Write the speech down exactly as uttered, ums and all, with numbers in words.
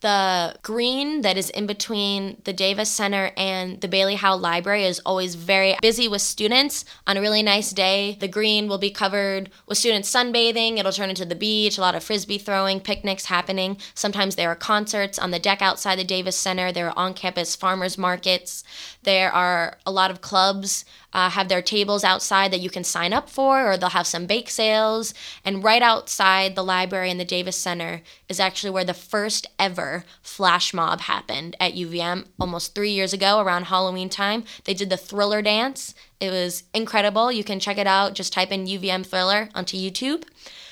The green that is in between the Davis Center and the Bailey Howe Library is always very busy with students. On a really nice day, the green will be covered with students sunbathing. It'll turn into the beach, a lot of frisbee throwing, picnics happening. Sometimes there are concerts on the deck outside the Davis Center. There are on-campus farmers markets. There are a lot of clubs uh, have their tables outside that you can sign up for, or they'll have some bake sales. And right outside the library in the Davis Center is actually where the first ever flash mob happened at U V M almost three years ago around Halloween time. They did the Thriller dance. It was incredible. You can check it out. Just type in U V M Thriller onto YouTube.